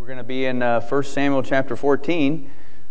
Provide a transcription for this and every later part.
We're going to be in 1 Samuel chapter 14.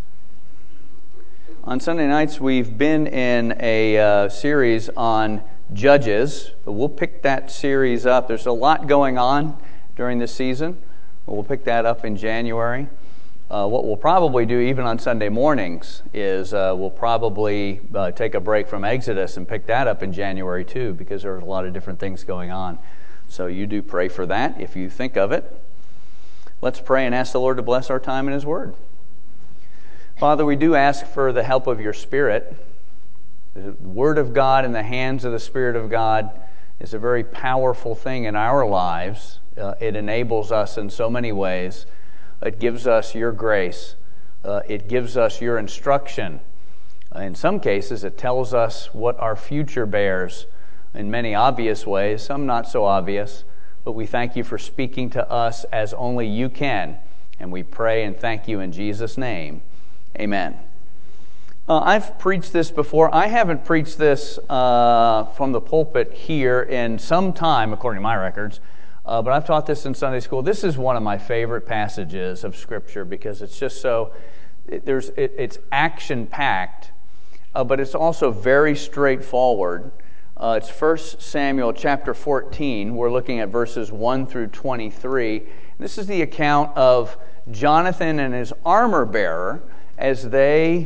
On Sunday nights, we've been in a series on Judges, but we'll pick that series up. There's a lot going on during this season. We'll pick that up in January. What we'll probably do, even on Sunday mornings, is we'll probably take a break from Exodus and pick that up in January too, because there's a lot of different things going on. So you do pray for that if you think of it. Let's pray and ask the Lord to bless our time in His Word. Father, we do ask for the help of your Spirit. The Word of God in the hands of the Spirit of God is a very powerful thing in our lives. It enables us in so many ways. It gives us your grace. It gives us your instruction. In some cases, it tells us what our future bears in many obvious ways, some not so obvious. But we thank you for speaking to us as only you can. And we pray and thank you in Jesus' name. Amen. I've preached this before. I haven't preached this from the pulpit here in some time, according to my records. But I've taught this in Sunday school. This is one of my favorite passages of Scripture because it's just so, it's action-packed, but it's also very straightforward. It's 1 Samuel chapter 14. We're looking at verses 1 through 23. This is the account of Jonathan and his armor bearer as they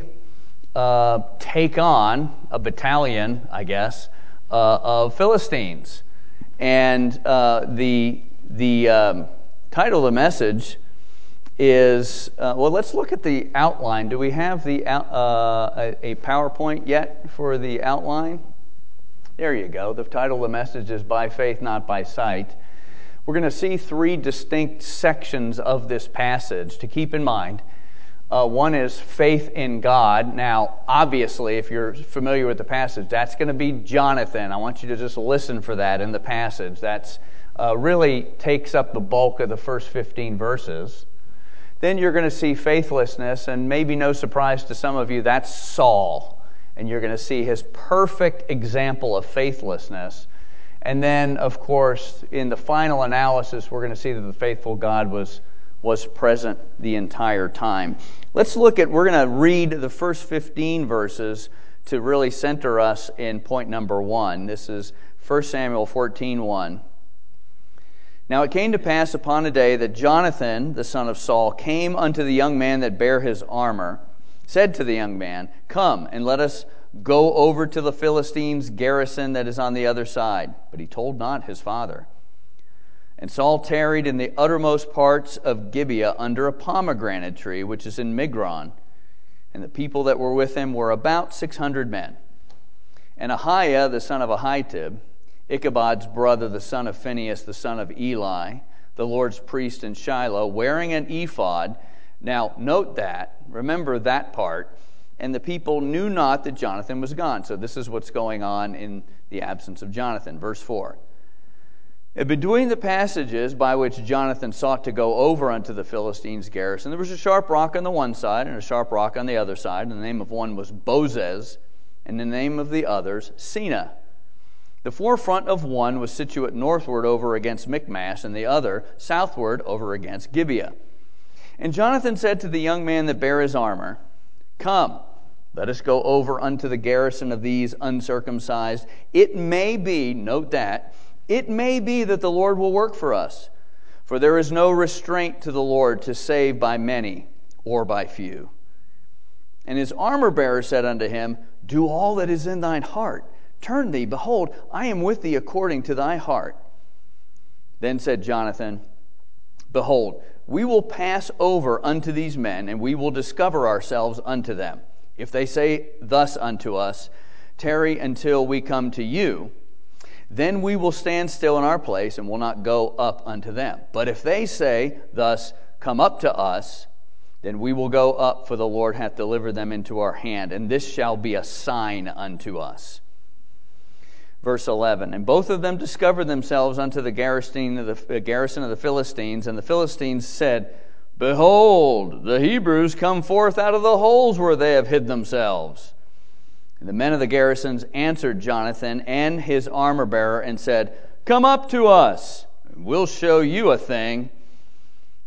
take on a battalion, I guess, of Philistines. And the title of the message is, well, let's look at the outline. Do we have a PowerPoint yet for the outline? There you go. The title of the message is By Faith, Not by Sight. We're going to see three distinct sections of this passage to keep in mind. One is faith in God. Now, obviously, if you're familiar with the passage, that's going to be Jonathan. I want you to just listen for that in the passage. That's really takes up the bulk of the first 15 verses. Then you're going to see faithlessness, and maybe no surprise to some of you, that's Saul. And you're going to see his perfect example of faithlessness. And then, of course, in the final analysis, we're going to see that the faithful God was present the entire time. We're going to read the first 15 verses to really center us in point number 1. This is 1 Samuel 14:1. Now it came to pass upon a day that Jonathan, the son of Saul, came unto the young man that bare his armor, said to the young man, Come, and let us go over to the Philistines' garrison that is on the other side. But he told not his father. And Saul tarried in the uttermost parts of Gibeah under a pomegranate tree, which is in Migron. And the people that were with him were about 600 men. And Ahiah, the son of Ahitub, Ichabod's brother, the son of Phinehas, the son of Eli, the Lord's priest in Shiloh, wearing an ephod. Now, note that. Remember that part. And the people knew not that Jonathan was gone. So this is what's going on in the absence of Jonathan. Verse 4. And between the passages by which Jonathan sought to go over unto the Philistines' garrison, there was a sharp rock on the one side and a sharp rock on the other side. And the name of one was Bozez, and the name of the others Sena. The forefront of one was situate northward over against Michmash, and the other southward over against Gibeah. And Jonathan said to the young man that bare his armor, Come, let us go over unto the garrison of these uncircumcised. It may be, note that, it may be that the Lord will work for us. For there is no restraint to the Lord to save by many or by few. And his armor bearer said unto him, Do all that is in thine heart. Turn thee, behold, I am with thee according to thy heart. Then said Jonathan, Behold, we will pass over unto these men, and we will discover ourselves unto them. If they say thus unto us, Tarry until we come to you, then we will stand still in our place, and will not go up unto them. But if they say thus, Come up to us, then we will go up, for the Lord hath delivered them into our hand, and this shall be a sign unto us. Verse 11, And both of them discovered themselves unto the garrison of the Philistines, and the Philistines said, Behold, the Hebrews come forth out of the holes where they have hid themselves. And the men of the garrisons answered Jonathan and his armor-bearer and said, Come up to us, and we'll show you a thing.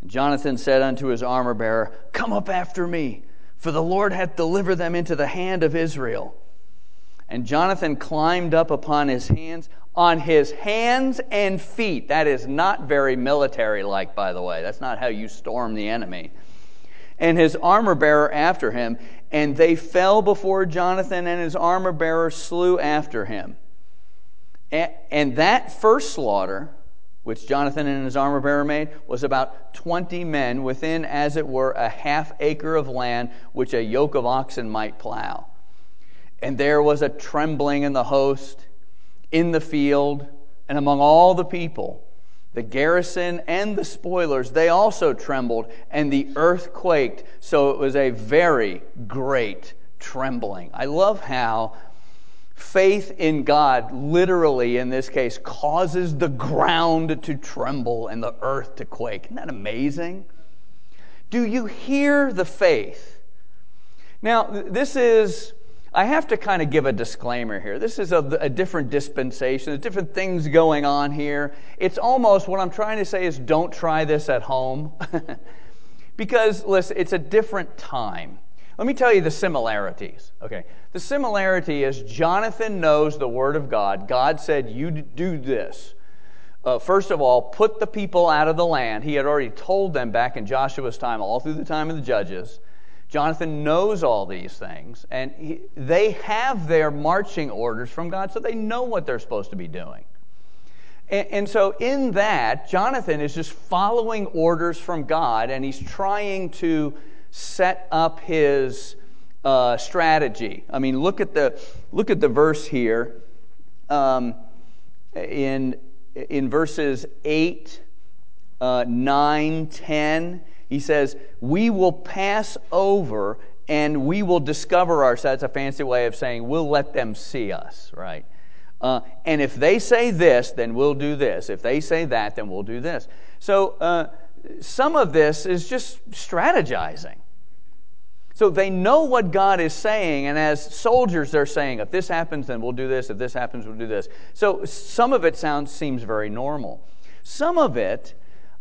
Jonathan said unto his armor-bearer, Come up after me, for the Lord hath delivered them into the hand of Israel. And Jonathan climbed up upon his hands and feet. That is not very military-like, by the way. That's not how you storm the enemy. And his armor-bearer after him, and they fell before Jonathan, and his armor-bearer slew after him. And that first slaughter, which Jonathan and his armor-bearer made, was about 20 men within, as it were, a half acre of land, which a yoke of oxen might plow. And there was a trembling in the host, in the field, and among all the people. The garrison and the spoilers, they also trembled, and the earth quaked. So it was a very great trembling. I love how faith in God, literally in this case, causes the ground to tremble and the earth to quake. Isn't that amazing? Do you hear the faith? Now, I have to kind of give a disclaimer here. This is a different dispensation. There's different things going on here. It's almost, what I'm trying to say is, don't try this at home. Because, listen, it's a different time. Let me tell you the similarities. Okay, the similarity is Jonathan knows the Word of God. God said, you do this. First of all, put the people out of the land. He had already told them back in Joshua's time, all through the time of the judges. Jonathan knows all these things, and they have their marching orders from God, so they know what they're supposed to be doing. And so in that, Jonathan is just following orders from God, and he's trying to set up his strategy. I mean, look at the verse here in verses 8, 9, 10. He says, we will pass over and we will discover ourselves. That's a fancy way of saying we'll let them see us, right? And if they say this, then we'll do this. If they say that, then we'll do this. So some of this is just strategizing. So they know what God is saying, and as soldiers they're saying, if this happens, then we'll do this. If this happens, we'll do this. So some of it seems very normal. Some of it,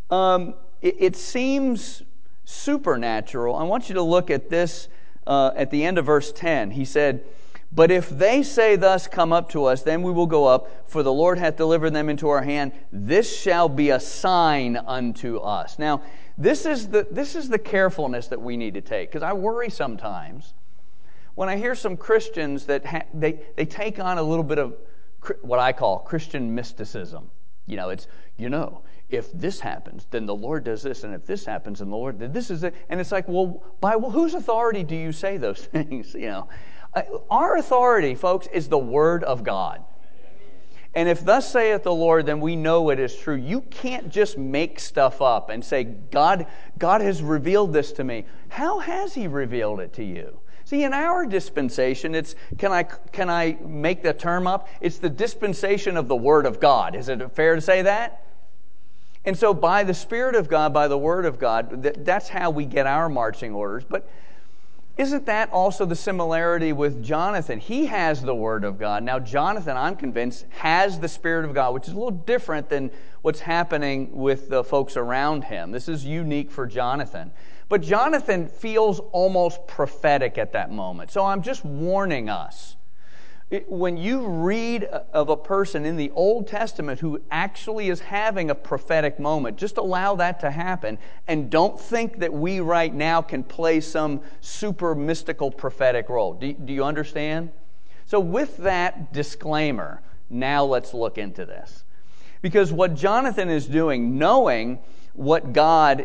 it seems supernatural. I want you to look at this at the end of verse 10. He said, but if they say thus, come up to us, then we will go up, for the Lord hath delivered them into our hand. This shall be a sign unto us. Now, this is the carefulness that we need to take, because I worry sometimes when I hear some Christians that they take on a little bit of what I call Christian mysticism. It's, if this happens, then the Lord does this, and if this happens, then the Lord did this is it. And it's like, well, by whose authority do you say those things? Our authority, folks, is the Word of God. And if thus saith the Lord, then we know it is true. You can't just make stuff up and say, God has revealed this to me. How has He revealed it to you? See, in our dispensation, it's, can I make the term up? It's the dispensation of the Word of God. Is it fair to say that? And so by the Spirit of God, by the Word of God, that's how we get our marching orders. But isn't that also the similarity with Jonathan? He has the Word of God. Now, Jonathan, I'm convinced, has the Spirit of God, which is a little different than what's happening with the folks around him. This is unique for Jonathan. But Jonathan feels almost prophetic at that moment. So I'm just warning us. When you read of a person in the Old Testament who actually is having a prophetic moment, just allow that to happen, and don't think that we right now can play some super mystical prophetic role. Do you understand? So with that disclaimer, now let's look into this. Because what Jonathan is doing, knowing what God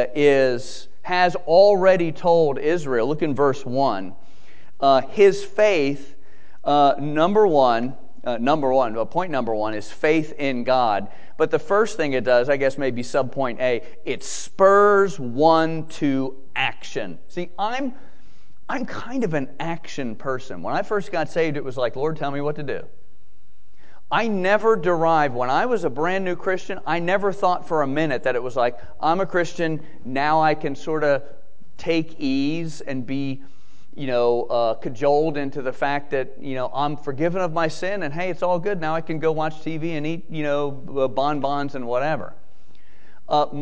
has already told Israel, look in verse 1, his faith, point number one is faith in God. But the first thing it does, I guess maybe subpoint A, it spurs one to action. See, I'm kind of an action person. When I first got saved, it was like, Lord, tell me what to do. I never derived, when I was a brand new Christian, I never thought for a minute that it was like, I'm a Christian, now I can sort of take ease and be cajoled into the fact that, I'm forgiven of my sin and hey, it's all good. Now I can go watch TV and eat, bonbons and whatever.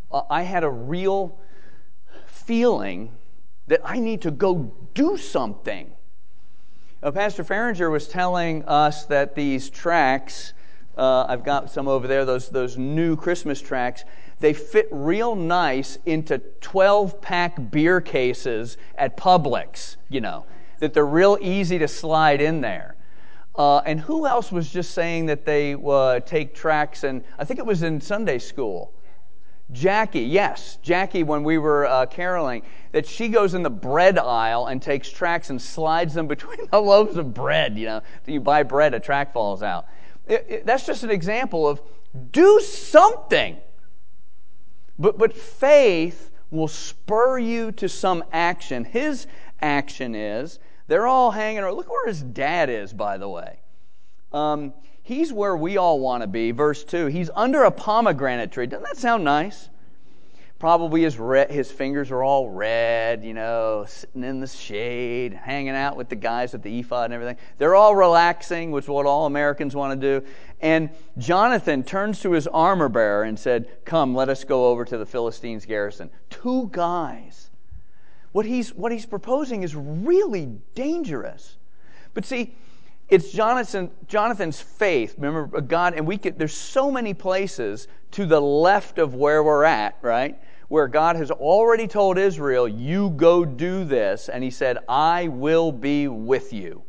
I had a real feeling that I need to go do something. Pastor Farringer was telling us that these tracts, I've got some over there, those new Christmas tracts, they fit real nice into 12-pack beer cases at Publix, that they're real easy to slide in there. And who else was just saying that they take tracts, and I think it was in Sunday school. Jackie, yes. Jackie, when we were caroling, that she goes in the bread aisle and takes tracts and slides them between the loaves of bread. You buy bread, a tract falls out. That's just an example of do something. But faith will spur you to some action. His action is, they're all hanging around. Look where his dad is, by the way. He's where we all want to be. Verse 2, he's under a pomegranate tree. Doesn't that sound nice? Probably his fingers are all red, sitting in the shade, hanging out with the guys with the ephod and everything. They're all relaxing, which is what all Americans want to do. And Jonathan turns to his armor bearer and said, "Come, let us go over to the Philistines' garrison." 2 guys. What he's proposing is really dangerous. But see, it's Jonathan's faith. Remember, God, and there's so many places to the left of where we're at, right? Where God has already told Israel, you go do this, and he said, I will be with you.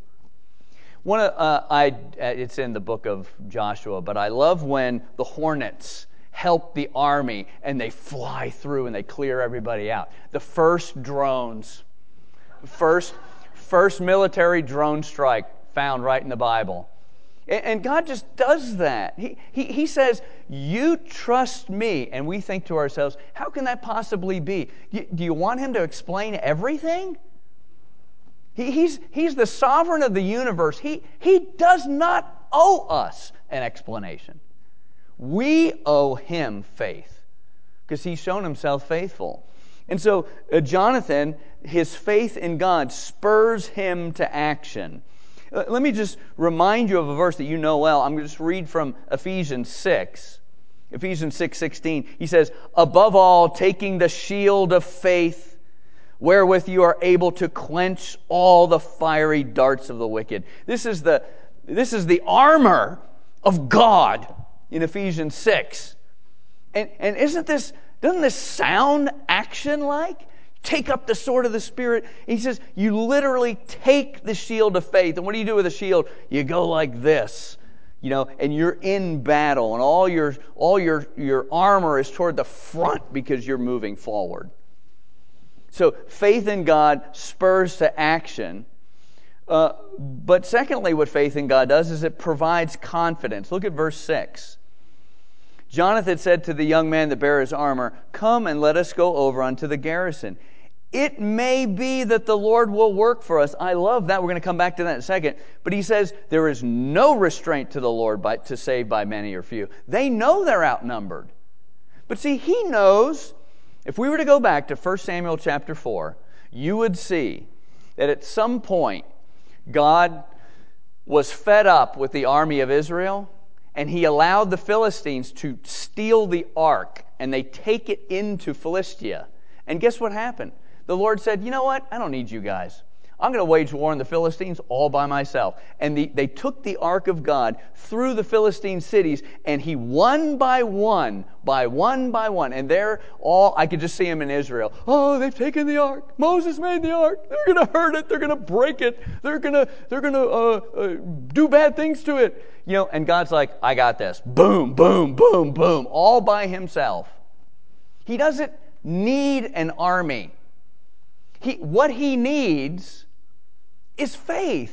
It's in the book of Joshua, but I love when the hornets help the army and they fly through and they clear everybody out. The first drones, first military drone strike found right in the Bible. And God just does that. He says, you trust me. And we think to ourselves, how can that possibly be? Do you want him to explain everything? He's the sovereign of the universe. He does not owe us an explanation. We owe him faith because he's shown himself faithful. And so Jonathan, his faith in God spurs him to action. Let me just remind you of a verse that you know well. I'm going to just read from Ephesians 6. Ephesians 6:16. He says, above all, taking the shield of faith, wherewith you are able to quench all the fiery darts of the wicked. This is the armor of God in Ephesians 6. And doesn't this sound action-like? Take up the sword of the Spirit. He says, you literally take the shield of faith. And what do you do with a shield? You go like this, and you're in battle. And all your armor is toward the front because you're moving forward. So faith in God spurs to action. But secondly, what faith in God does is it provides confidence. Look at verse 6. Jonathan said to the young man that bare his armor, come and let us go over unto the garrison. It may be that the Lord will work for us. I love that. We're going to come back to that in a second. But he says there is no restraint to the Lord to save by many or few. They know they're outnumbered. But see, he knows, if we were to go back to 1 Samuel chapter 4, you would see that at some point God was fed up with the army of Israel, and he allowed the Philistines to steal the ark, and they take it into Philistia. And guess what happened? The Lord said, you know what? I don't need you guys. I'm going to wage war on the Philistines all by myself. And they took the ark of God through the Philistine cities, and he one by one, and they're all, I could just see them in Israel. Oh, they've taken the ark. Moses made the ark. They're going to hurt it. They're going to break it. They're going to do bad things to it. And God's like, I got this. Boom, boom, boom, boom, all by himself. He doesn't need an army. What he needs is faith.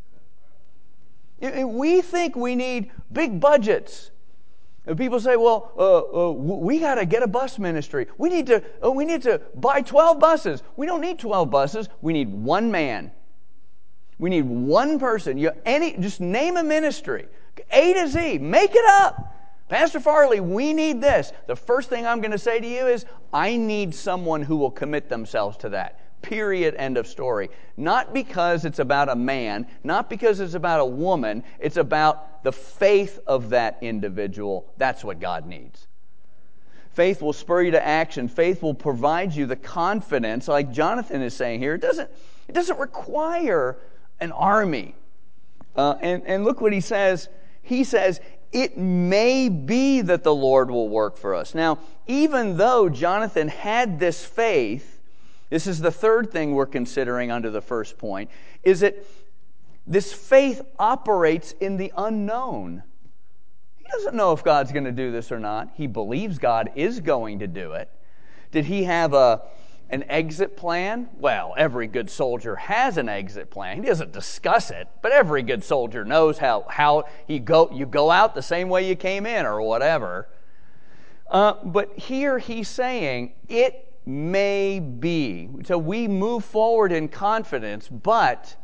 We think we need big budgets. And people say, well, we got to get a bus ministry. We need to buy 12 buses. We don't need 12 buses. We need one man. We need one person. Just name a ministry. A to Z. Make it up. Pastor Farley, we need this. The first thing I'm going to say to you is, I need someone who will commit themselves to that. Period. End of story. Not because it's about a man, not because it's about a woman, it's about the faith of that individual. That's what God needs. Faith will spur you to action. Faith will provide you the confidence, like Jonathan is saying here. It doesn't require an army. And look what he says. He says, it may be that the Lord will work for us. Now, even though Jonathan had this faith, this is the third thing we're considering under the first point, is that this faith operates in the unknown. He doesn't know if God's going to do this or not. He believes God is going to do it. Did he have an exit plan? Well, every good soldier has an exit plan. He doesn't discuss it, but every good soldier knows how you go out the same way you came in or whatever. But here he's saying, it may be. So we move forward in confidence, but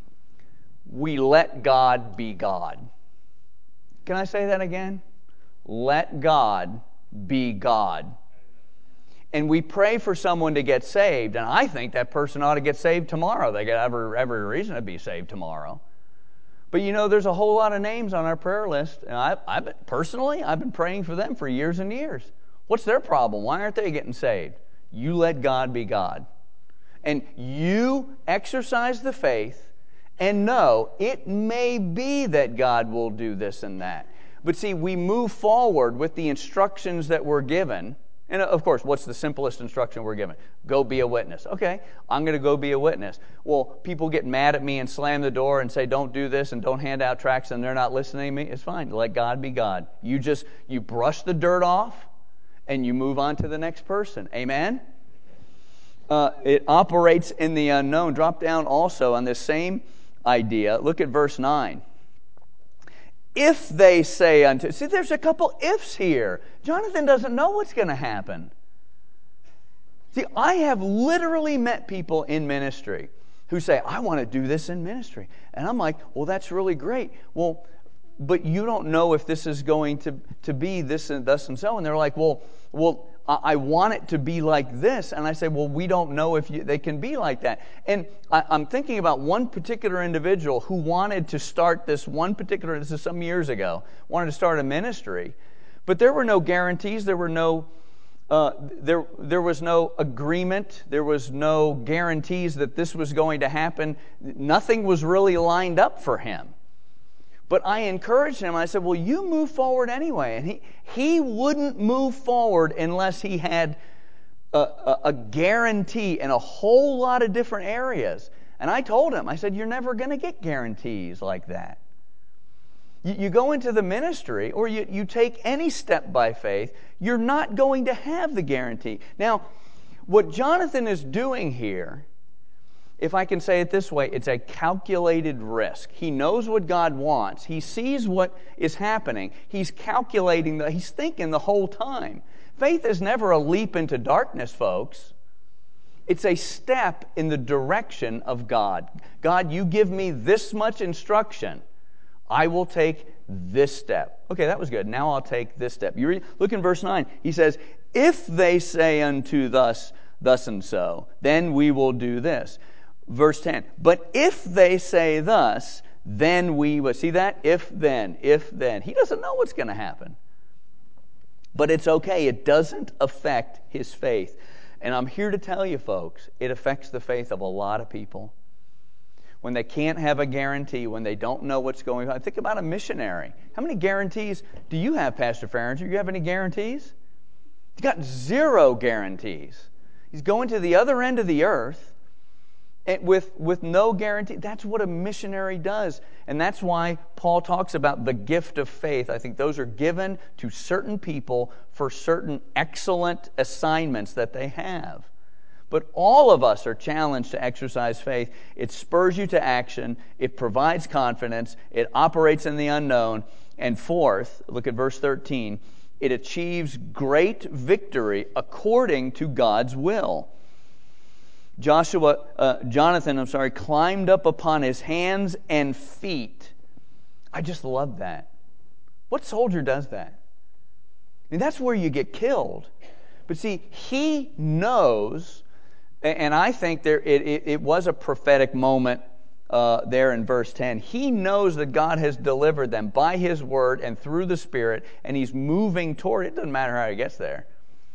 we let God be God. Can I say that again? Let God be God. And we pray for someone to get saved, and I think that person ought to get saved tomorrow. They got every reason to be saved tomorrow. But there's a whole lot of names on our prayer list, and I've been praying for them for years and years. What's their problem? Why aren't they getting saved? You let God be God. And you exercise the faith and know it may be that God will do this and that. But see, we move forward with the instructions that we're given. And of course, what's the simplest instruction we're given? Go be a witness. Okay, I'm going to go be a witness. Well, people get mad at me and slam the door and say, don't do this and don't hand out tracts, and they're not listening to me. It's fine. Let God be God. You brush the dirt off and you move on to the next person. Amen? It operates in the unknown. Drop down also on this same idea. Look at verse 9. If they say unto... See, there's a couple ifs here. Jonathan doesn't know what's going to happen. See, I have literally met people in ministry who say, I want to do this in ministry. And I'm like, well, that's really great. Well, but you don't know if this is going to be this and thus and so. And they're like, well, I want it to be like this. And I say, well, we don't know if they can be like that. And I'm thinking about one particular individual who wanted to start this is some years ago, wanted to start a ministry. But there were no guarantees. There were no, there was no agreement. There was no guarantees that this was going to happen. Nothing was really lined up for him. But I encouraged him. I said, well, you move forward anyway. And he wouldn't move forward unless he had a guarantee in a whole lot of different areas. And I told him, I said, you're never going to get guarantees like that. You go into the ministry or you take any step by faith, you're not going to have the guarantee. Now, what Jonathan is doing here, if I can say it this way, it's a calculated risk. He knows what God wants. He sees what is happening. He's calculating, he's thinking the whole time. Faith is never a leap into darkness, folks. It's a step in the direction of God. God, you give me this much instruction. I will take this step. Okay, that was good. Now I'll take this step. Look in verse 9. He says, if they say unto thus and so, then we will do this. Verse 10, but if they say thus, then we will. See that? If then. He doesn't know what's going to happen. But it's okay. It doesn't affect his faith. And I'm here to tell you, folks, it affects the faith of a lot of people. When they can't have a guarantee, when they don't know what's going on. Think about a missionary. How many guarantees do you have, Pastor Farringer? Do you have any guarantees? He's got 0 guarantees. He's going to the other end of the earth. With no guarantee. That's what a missionary does. And that's why Paul talks about the gift of faith. I think those are given to certain people for certain excellent assignments that they have. But all of us are challenged to exercise faith. It spurs you to action. It provides confidence. It operates in the unknown. And fourth, look at verse 13. It achieves great victory according to God's will. Jonathan climbed up upon his hands and feet. I just love that. What soldier does that? I mean, that's where you get killed. But see, he knows, and I think it was a prophetic moment there in verse 10. He knows that God has delivered them by His word and through the Spirit, and he's moving toward it. It doesn't matter how he gets there.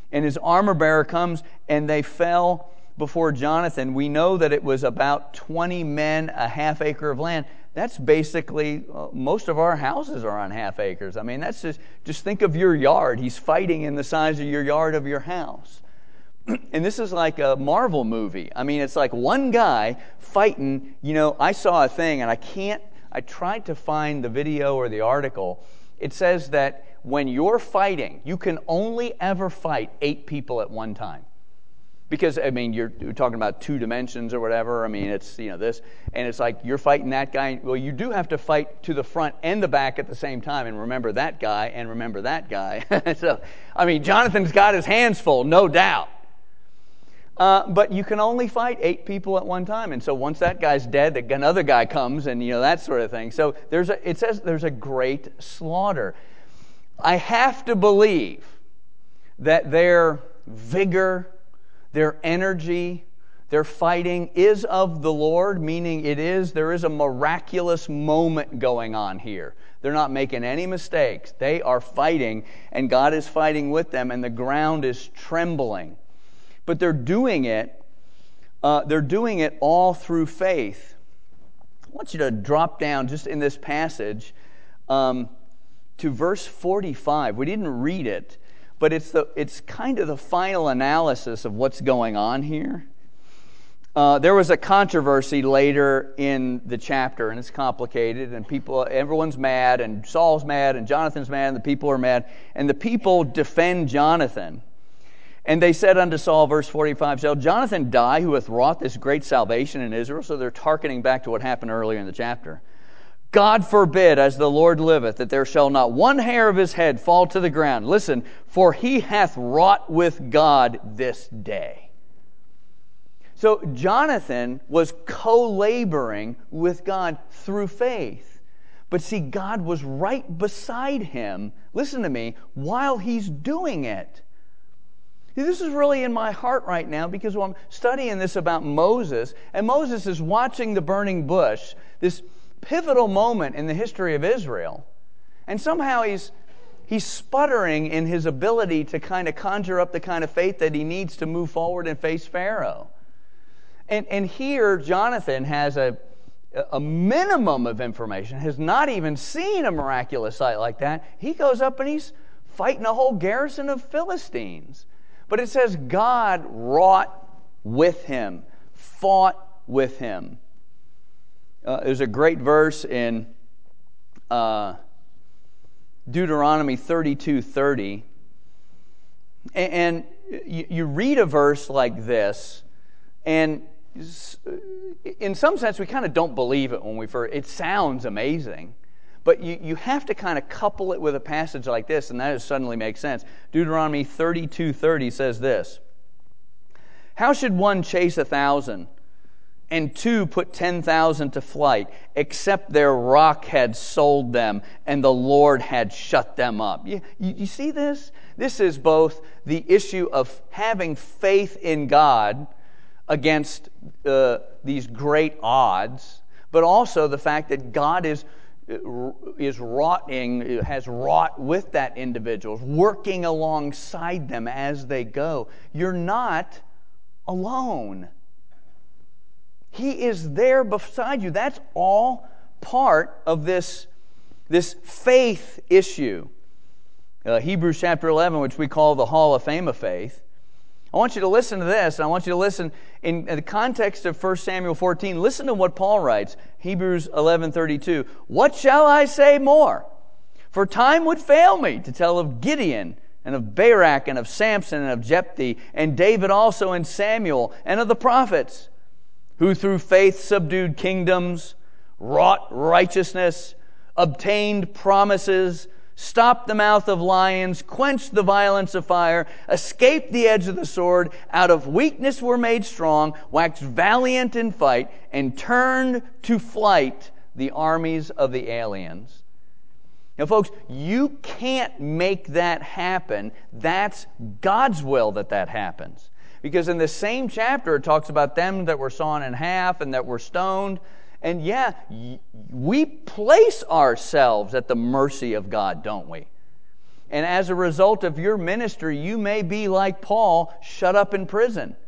And his armor bearer comes, and they fell before Jonathan. We know that it was about 20 men, a half acre of land. That's basically, most of our houses are on half acres. I mean, that's just think of your yard. He's fighting in the size of your yard of your house. And this is like a Marvel movie. I mean, it's like one guy fighting. I saw a thing, and I tried to find the video or the article. It says that when you're fighting, you can only ever fight 8 people at one time. Because, I mean, you're talking about 2 dimensions or whatever. I mean, it's, this. And it's like you're fighting that guy. Well, you do have to fight to the front and the back at the same time. And remember that guy and remember that guy. So, I mean, Jonathan's got his hands full, no doubt. But you can only fight 8 people at one time. And so once that guy's dead, another guy comes and, that sort of thing. So it says there's a great slaughter. I have to believe that their vigor, their energy, their fighting is of the Lord, meaning there is a miraculous moment going on here. They're not making any mistakes. They are fighting, and God is fighting with them, and the ground is trembling. But they're doing it all through faith. I want you to drop down just in this passage to verse 45. We didn't read it, but it's kind of the final analysis of what's going on here. There was a controversy later in the chapter, and it's complicated, and everyone's mad, and Saul's mad, and Jonathan's mad, and the people are mad, and the people defend Jonathan. And they said unto Saul, verse 45, shall Jonathan die who hath wrought this great salvation in Israel? So they're hearkening back to what happened earlier in the chapter. God forbid, as the Lord liveth, that there shall not one hair of his head fall to the ground. Listen, for he hath wrought with God this day. So Jonathan was co-laboring with God through faith. But see, God was right beside him, listen to me, while he's doing it. This is really in my heart right now because I'm studying this about Moses, and Moses is watching the burning bush, this pivotal moment in the history of Israel. And somehow he's sputtering in his ability to kind of conjure up the kind of faith that he needs to move forward and face Pharaoh. And here Jonathan has a minimum of information, has not even seen a miraculous sight like that. He goes up and he's fighting a whole garrison of Philistines. But it says God wrought with him, fought with him. There's a great verse in Deuteronomy 32:30. And you read a verse like this, and in some sense we kind of don't believe it when we first. It sounds amazing. But you have to kind of couple it with a passage like this, and that suddenly makes sense. Deuteronomy 32:30 says this. How should one chase 1,000, and 2 put 10,000 to flight, except their rock had sold them, and the Lord had shut them up? You see this? This is both the issue of having faith in God against these great odds, but also the fact that God has wrought with that individual, working alongside them as they go. You're not alone. He is there beside you. That's all part of this faith issue. Hebrews chapter 11, which we call the Hall of Fame of Faith. I want you to listen to this, and I want you to listen in the context of 1 Samuel 14. Listen to what Paul writes, Hebrews 11:32. What shall I say more? For time would fail me to tell of Gideon, and of Barak, and of Samson, and of Jephthah, and David also, and Samuel, and of the prophets, who through faith subdued kingdoms, wrought righteousness, obtained promises, stopped the mouth of lions, quenched the violence of fire, escaped the edge of the sword, out of weakness were made strong, waxed valiant in fight, and turned to flight the armies of the aliens. Now, folks, you can't make that happen. That's God's will that happens. Because in the same chapter, it talks about them that were sawn in half and that were stoned. And yeah, we place ourselves at the mercy of God, don't we? And as a result of your ministry, you may be like Paul, shut up in prison.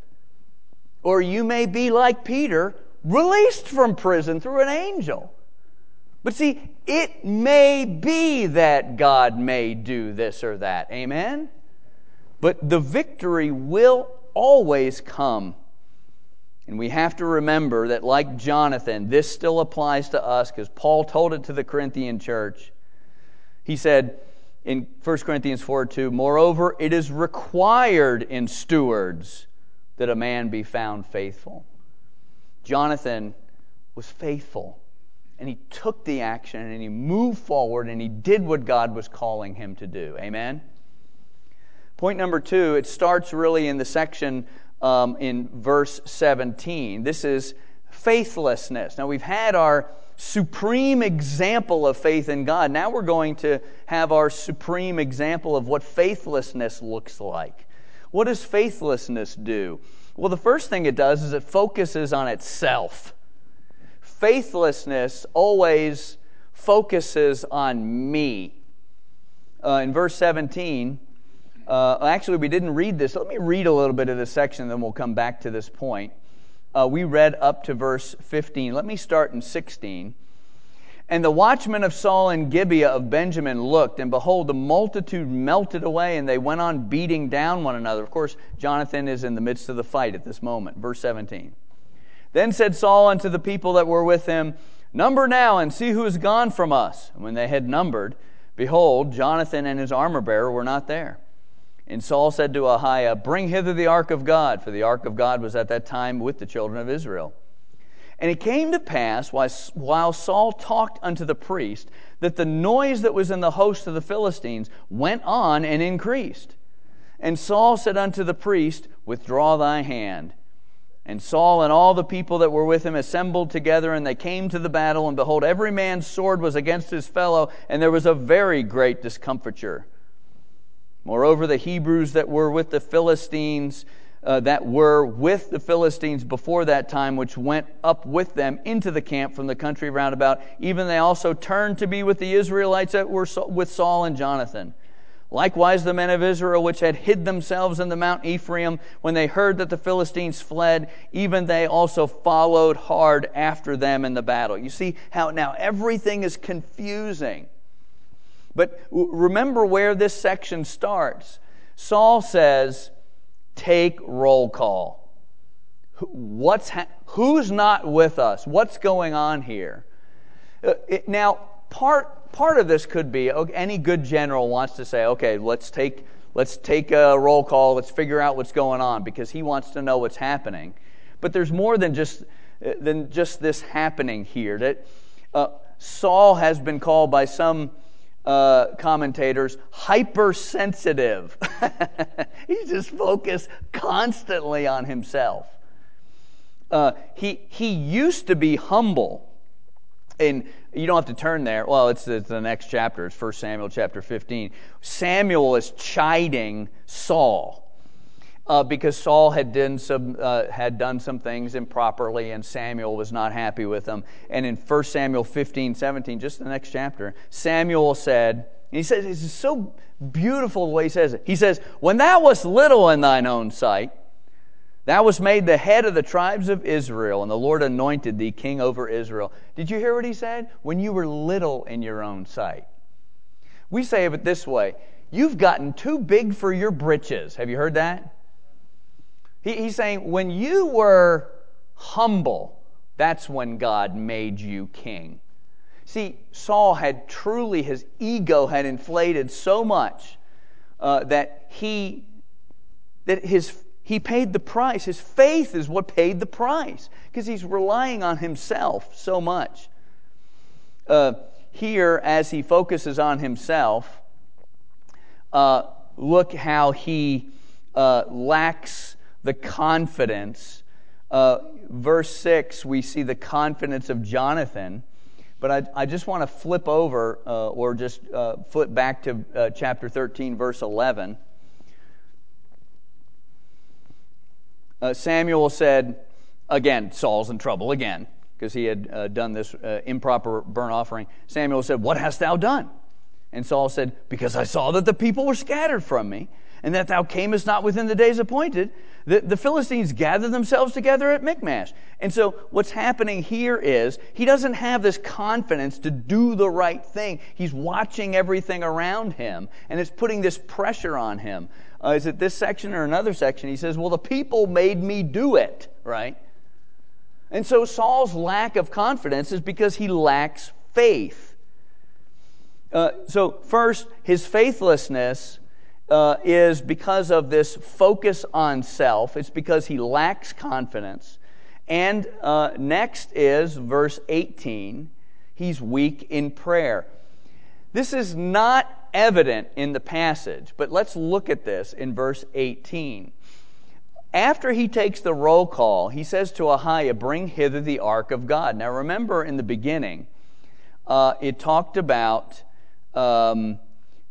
Or you may be like Peter, released from prison through an angel. But see, it may be that God may do this or that. Amen? But the victory will always come. And we have to remember that, like Jonathan, this still applies to us because Paul told it to the Corinthian church. He said in 1 Corinthians 4:2, "Moreover, it is required in stewards that a man be found faithful." Jonathan was faithful, and he took the action, and he moved forward, and he did what God was calling him to do. Amen? Point number 2, it starts really in the section in verse 17. This is faithlessness. Now, we've had our supreme example of faith in God. Now we're going to have our supreme example of what faithlessness looks like. What does faithlessness do? Well, the first thing it does is it focuses on itself. Faithlessness always focuses on me. In verse 17, actually we didn't read this. Let me read a little bit of this section, then we'll come back to this point. We read up to verse 15. Let me start in 16. "And the watchmen of Saul and Gibeah of Benjamin looked, and behold, the multitude melted away, and they went on beating down one another." Of course, Jonathan is in the midst of the fight at this moment. Verse 17. "Then said Saul unto the people that were with him, Number now, and see who is gone from us. And when they had numbered, behold, Jonathan and his armor-bearer were not there. And Saul said to Ahiah, Bring hither the ark of God, for the ark of God was at that time with the children of Israel. And it came to pass, while Saul talked unto the priest, that the noise that was in the host of the Philistines went on and increased. And Saul said unto the priest, Withdraw thy hand. And Saul and all the people that were with him assembled together, and they came to the battle, and behold, every man's sword was against his fellow, and there was a very great discomfiture. Moreover, the Hebrews that were with the Philistines, before that time, which went up with them into the camp from the country round about, even they also turned to be with the Israelites that were with Saul and Jonathan. Likewise, the men of Israel, which had hid themselves in the Mount Ephraim, when they heard that the Philistines fled, even they also followed hard after them in the battle. You see how now everything is confusing. But remember where this section starts. Saul says, take roll call. Who's not with us? What's going on here? Now, part of this could be, any good general wants to say, okay, let's take a roll call, let's figure out what's going on, because he wants to know what's happening. But there's more than just this happening here. That Saul has been called by some commentators hypersensitive. He's just focused constantly on himself. He used to be humble. And you don't have to turn there. Well, it's the next chapter. It's 1 Samuel chapter 15. Samuel is chiding Saul because Saul had done some things improperly, and Samuel was not happy with them. And in 1 Samuel 15:17, just the next chapter, Samuel said, and he says, it's so beautiful the way he says it. He says, When thou wast little in thine own sight, thou wast made the head of the tribes of Israel, and the Lord anointed thee king over Israel. Did you hear what he said? When you were little in your own sight. We say it this way, you've gotten too big for your britches. Have you heard that? He's saying, when you were humble, that's when God made you king. See, Saul had truly, his ego had inflated so much that he paid the price. His faith is what paid the price, because he's relying on himself so much. Here, as he focuses on himself, look how he lacks the confidence. Verse 6, we see the confidence of Jonathan. But I just want to flip over, or just flip back to chapter 13, verse 11. Samuel said, again, Saul's in trouble again, because he had done this improper burnt offering. Samuel said, What hast thou done? And Saul said, because I saw that the people were scattered from me, and that thou camest not within the days appointed, the Philistines gathered themselves together at Michmash. And so what's happening here is he doesn't have this confidence to do the right thing. He's watching everything around him, and it's putting this pressure on him. Is it this section or another section? He says, well, the people made me do it, right? And so Saul's lack of confidence is because he lacks faith. So first, his faithlessness is because of this focus on self. It's because he lacks confidence. And next is verse 18. He's weak in prayer. This is not evident in the passage, but let's look at this in verse 18. After he takes the roll call, he says to Ahiah, bring hither the ark of God. Now remember in the beginning, it talked about in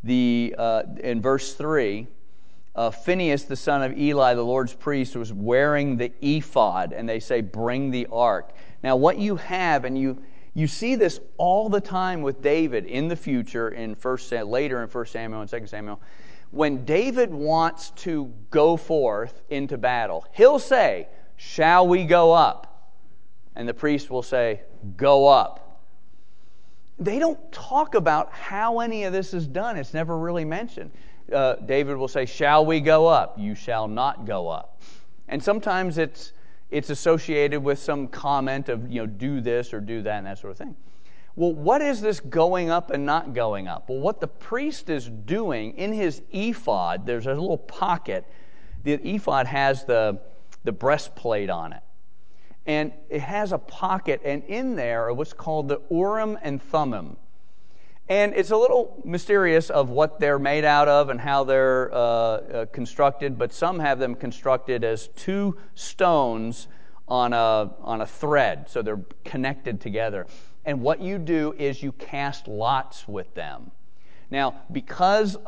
verse 3, Phinehas, the son of Eli, the Lord's priest, was wearing the ephod, and they say, bring the ark. Now what you have, and you see this all the time with David in the future, later in 1 Samuel and 2 Samuel, when David wants to go forth into battle, he'll say, shall we go up? And the priest will say, go up. They don't talk about how any of this is done. It's never really mentioned. David will say, shall we go up? You shall not go up. And sometimes it's associated with some comment of, do this or do that and that sort of thing. Well, what is this going up and not going up? Well, what the priest is doing in his ephod, there's a little pocket. The ephod has the breastplate on it. And it has a pocket, and in there are what's called the Urim and Thummim. And it's a little mysterious of what they're made out of and how they're constructed, but some have them constructed as two stones on a thread, so they're connected together. And what you do is you cast lots with them. Now, because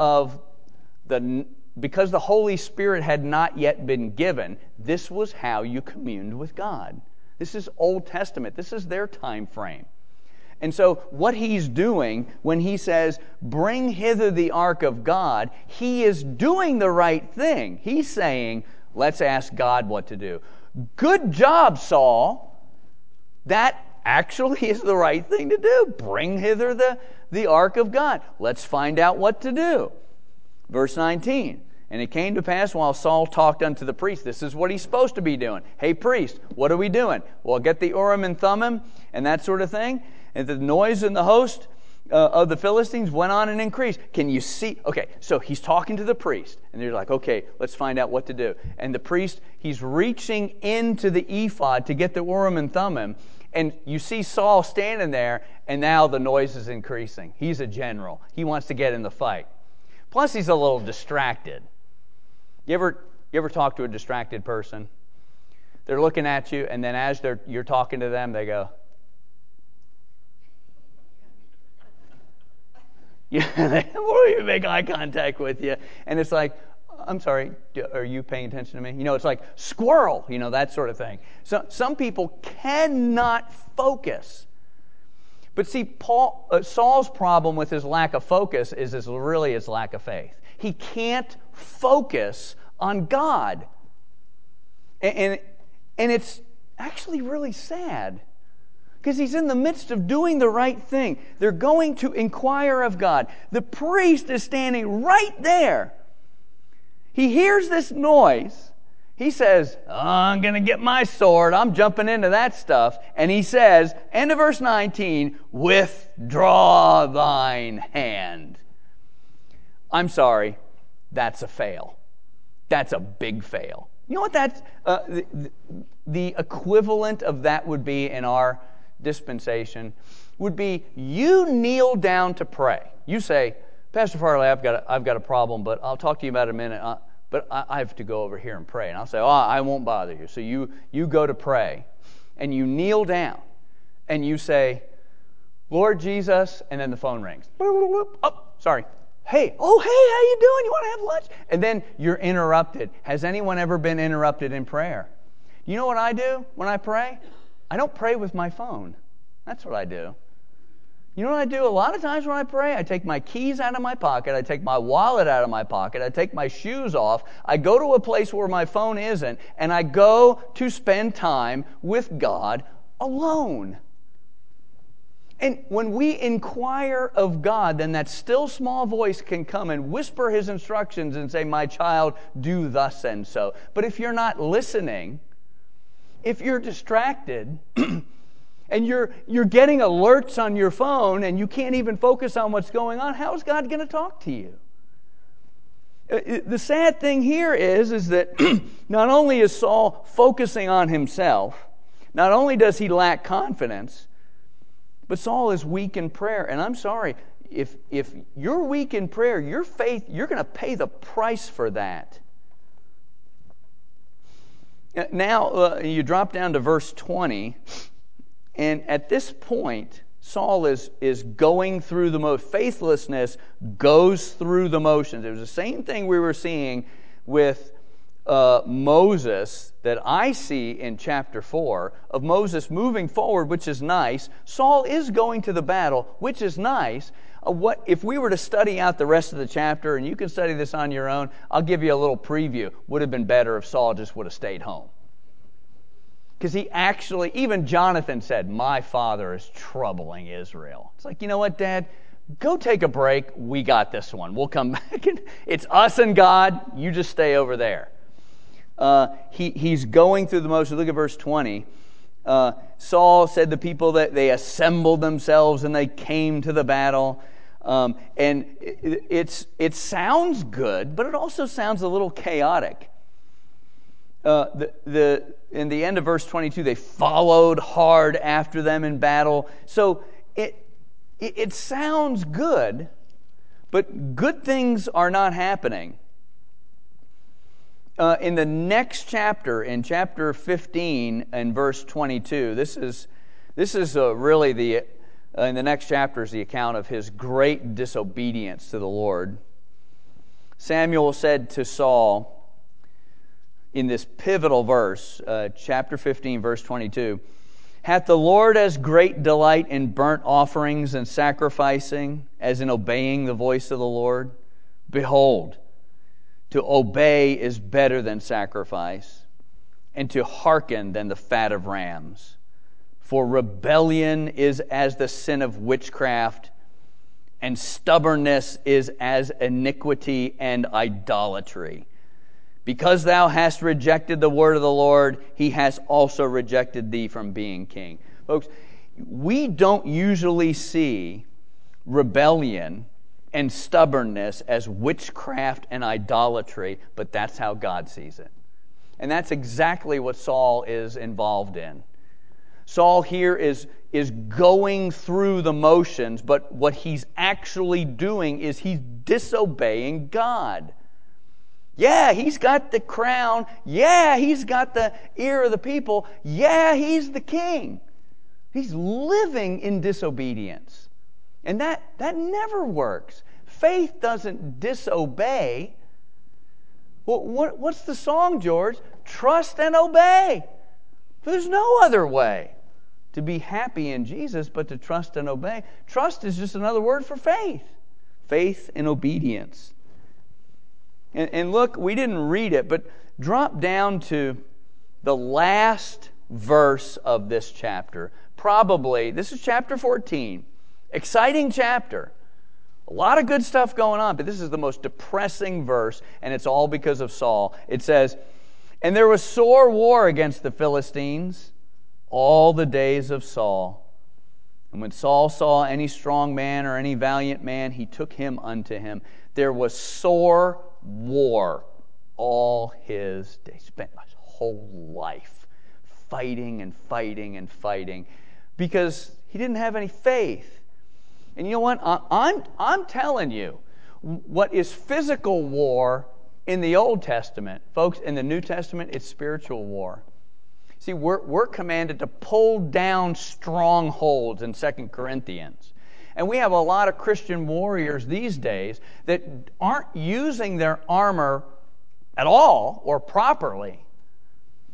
the Holy Spirit had not yet been given, this was how you communed with God. This is Old Testament. This is their time frame. And so what he's doing when he says, bring hither the ark of God, he is doing the right thing. He's saying, let's ask God what to do. Good job, Saul. That actually is the right thing to do. Bring hither the ark of God. Let's find out what to do. Verse 19. And it came to pass while Saul talked unto the priest. This is what he's supposed to be doing. Hey, priest, what are we doing? Well, get the Urim and Thummim and that sort of thing. And the noise in the host of the Philistines went on and increased. Can you see? Okay, so he's talking to the priest. And they're like, okay, let's find out what to do. And the priest, he's reaching into the ephod to get the Urim and Thummim. And you see Saul standing there, and now the noise is increasing. He's a general. He wants to get in the fight. Plus, he's a little distracted. You ever talk to a distracted person? They're looking at you, and then as you're talking to them, they go, yeah, they won't even make eye contact with you. And it's like, I'm sorry, are you paying attention to me? It's like squirrel, that sort of thing. So some people cannot focus. But see, Saul's problem with his lack of focus is really his lack of faith. He can't focus on God. And it's actually really sad. Because he's in the midst of doing the right thing. They're going to inquire of God. The priest is standing right there. He hears this noise. He says, I'm going to get my sword. I'm jumping into that stuff. And he says, end of verse 19, withdraw thine hand. I'm sorry, that's a fail. That's a big fail. You know what that's the equivalent of that would be in our dispensation would be you kneel down to pray. You say, Pastor Farley, I've got a problem, but I'll talk to you about it in a minute. But I have to go over here and pray. And I'll say, I won't bother you. So you go to pray, and you kneel down, and you say, Lord Jesus, and then the phone rings. Oh, sorry. Hey, how you doing? You want to have lunch? And then you're interrupted. Has anyone ever been interrupted in prayer? You know what I do when I pray? I don't pray with my phone. That's what I do. You know what I do? A lot of times when I pray, I take my keys out of my pocket, I take my wallet out of my pocket, I take my shoes off, I go to a place where my phone isn't, and I go to spend time with God alone. And when we inquire of God, then that still small voice can come and whisper His instructions and say, my child, do thus and so. But if you're not listening, if you're distracted, and you're getting alerts on your phone and you can't even focus on what's going on, how is God going to talk to you? The sad thing here is that not only is Saul focusing on himself, not only does he lack confidence, but Saul is weak in prayer. And I'm sorry, if you're weak in prayer, your faith, you're going to pay the price for that. Now, you drop down to verse 20. And at this point, Saul is going through the motions. Faithlessness goes through the motions. It was the same thing we were seeing with Moses that I see in chapter 4, of Moses moving forward, which is nice. Saul is going to the battle, which is nice. What if we were to study out the rest of the chapter, and you can study this on your own, I'll give you a little preview. Would have been better if Saul just would have stayed home. Because he actually, even Jonathan said, my father is troubling Israel. It's like, you know what, Dad? Go take a break. We got this one. We'll come back. It's us and God. You just stay over there. He's going through the motions. Look at verse 20. Saul said the people that they assembled themselves and they came to the battle. And it sounds good, but it also sounds a little chaotic. In the end of verse 22, they followed hard after them in battle. So it sounds good, but good things are not happening. In the next chapter, in chapter 15 and verse 22, this is really in the next chapter is the account of his great disobedience to the Lord. Samuel said to Saul, in this pivotal verse, chapter 15, verse 22, hath the Lord as great delight in burnt offerings and sacrificing as in obeying the voice of the Lord? Behold, to obey is better than sacrifice, and to hearken than the fat of rams. For rebellion is as the sin of witchcraft, and stubbornness is as iniquity and idolatry. Because thou hast rejected the word of the Lord, He has also rejected thee from being king. Folks, we don't usually see rebellion and stubbornness as witchcraft and idolatry, but that's how God sees it. And that's exactly what Saul is involved in. Saul here is going through the motions, but what he's actually doing is he's disobeying God. Yeah, he's got the crown. Yeah, he's got the ear of the people. Yeah, he's the king. He's living in disobedience. And that never works. Faith doesn't disobey. What's the song, George? Trust and obey. There's no other way to be happy in Jesus but to trust and obey. Trust is just another word for faith. Faith and obedience. And look, we didn't read it, but drop down to the last verse of this chapter. Probably, this is chapter 14. Exciting chapter. A lot of good stuff going on, but this is the most depressing verse, and it's all because of Saul. It says, and there was sore war against the Philistines all the days of Saul. And when Saul saw any strong man or any valiant man, he took him unto him. There was sore war all his days. Spent his whole life fighting and fighting and fighting because he didn't have any faith. And you know what? I'm telling you, what is physical war in the Old Testament, folks, in the New Testament, it's spiritual war. See, we're commanded to pull down strongholds in 2 Corinthians. And we have a lot of Christian warriors these days that aren't using their armor at all or properly.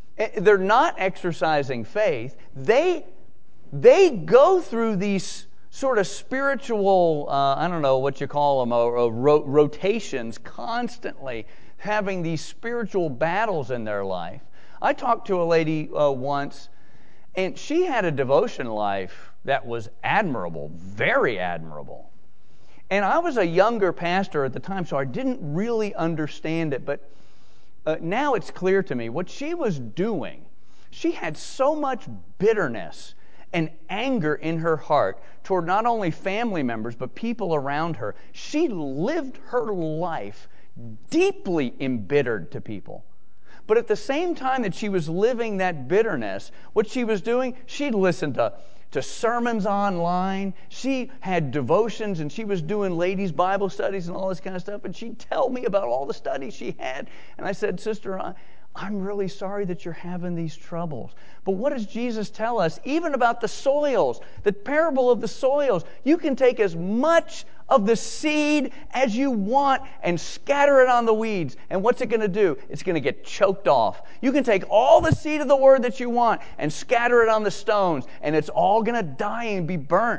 They're not exercising faith. They go through these sort of spiritual, I don't know what you call them, rotations, constantly having these spiritual battles in their life. I talked to a lady once, and she had a devotion life that was admirable, very admirable. And I was a younger pastor at the time, so I didn't really understand it. But now it's clear to me what she was doing. She had so much bitterness and anger in her heart toward not only family members, but people around her. She lived her life deeply embittered to people. But at the same time that she was living that bitterness, what she was doing, she'd listened to sermons online. She had devotions, and she was doing ladies' Bible studies and all this kind of stuff. And she'd tell me about all the studies she had. And I said, Sister, I'm really sorry that you're having these troubles. But what does Jesus tell us? Even about the soils, the parable of the soils. You can take as much of the seed as you want and scatter it on the weeds. And what's it going to do? It's going to get choked off. You can take all the seed of the word that you want and scatter it on the stones, and it's all going to die and be burnt.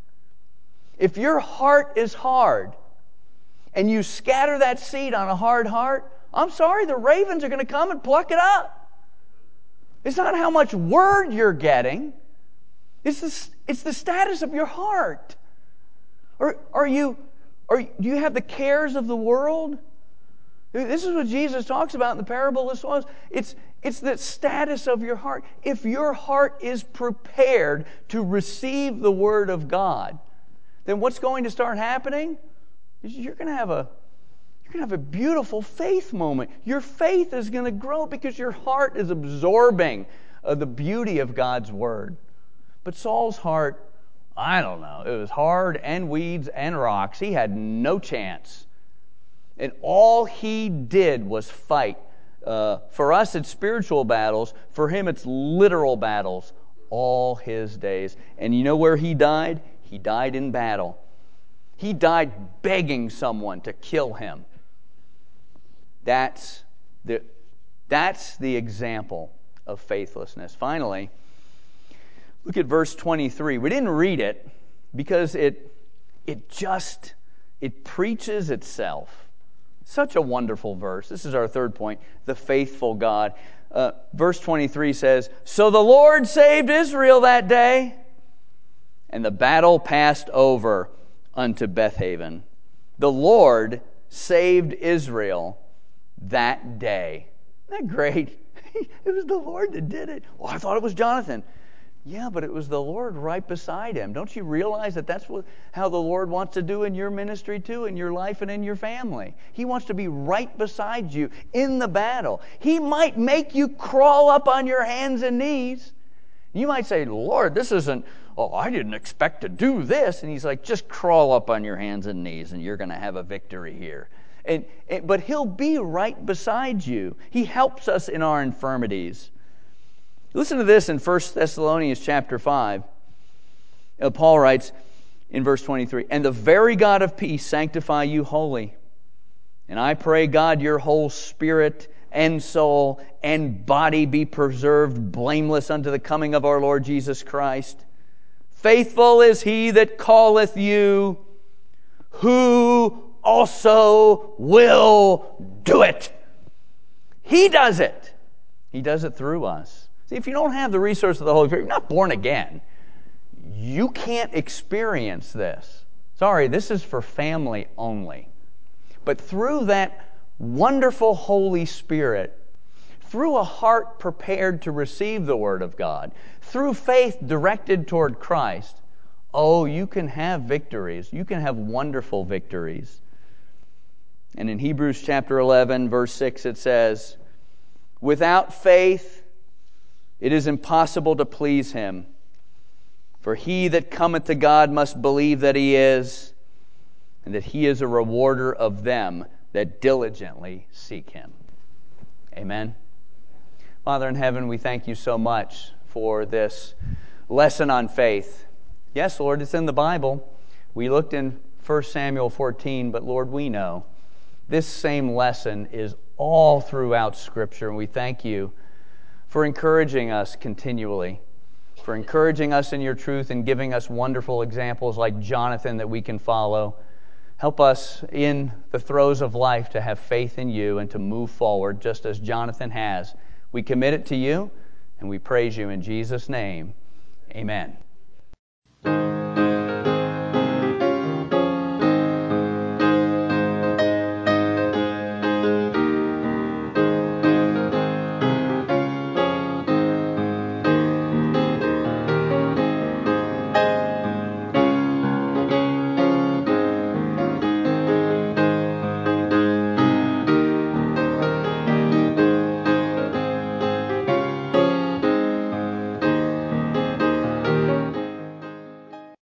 If your heart is hard and you scatter that seed on a hard heart, I'm sorry, the ravens are going to come and pluck it up. It's not how much word you're getting. It's the status of your heart. Or do you have the cares of the world? This is what Jesus talks about in the parable of the soils. It's the status of your heart. If your heart is prepared to receive the Word of God, then what's going to start happening? You're going to have a beautiful faith moment. Your faith is going to grow because your heart is absorbing the beauty of God's Word. But Saul's heart, I don't know. It was hard and weeds and rocks. He had no chance. And all he did was fight. For us, it's spiritual battles. For him, it's literal battles all his days. And you know where he died? He died in battle. He died begging someone to kill him. That's the example of faithlessness. Finally, look at verse 23. We didn't read it because it preaches itself. Such a wonderful verse. This is our third point, the faithful God. Verse 23 says, "So the Lord saved Israel that day, and the battle passed over unto Bethaven." The Lord saved Israel that day. Isn't that great? It was the Lord that did it. Well, I thought it was Jonathan. Yeah, but it was the Lord right beside him. Don't you realize that that's how the Lord wants to do in your ministry too, in your life and in your family? He wants to be right beside you in the battle. He might make you crawl up on your hands and knees. You might say, Lord, this isn't, I didn't expect to do this. And he's like, just crawl up on your hands and knees and you're going to have a victory here. But he'll be right beside you. He helps us in our infirmities. Listen to this in 1 Thessalonians chapter 5. Paul writes in verse 23, "And the very God of peace sanctify you wholly. And I pray, God, your whole spirit and soul and body be preserved blameless unto the coming of our Lord Jesus Christ. Faithful is he that calleth you, who also will do it." He does it. He does it through us. See, if you don't have the resource of the Holy Spirit, you're not born again. You can't experience this. Sorry, this is for family only. But through that wonderful Holy Spirit, through a heart prepared to receive the Word of God, through faith directed toward Christ, you can have victories. You can have wonderful victories. And in Hebrews chapter 11, verse 6, it says, "Without faith it is impossible to please Him. For he that cometh to God must believe that He is, and that He is a rewarder of them that diligently seek Him." Amen. Father in heaven, we thank you so much for this lesson on faith. Yes, Lord, it's in the Bible. We looked in 1 Samuel 14, but Lord, we know this same lesson is all throughout Scripture, and we thank you for encouraging us continually. for encouraging us in your truth and giving us wonderful examples like Jonathan that we can follow. Help us in the throes of life to have faith in you and to move forward just as Jonathan has. We commit it to you and we praise you in Jesus' name. Amen.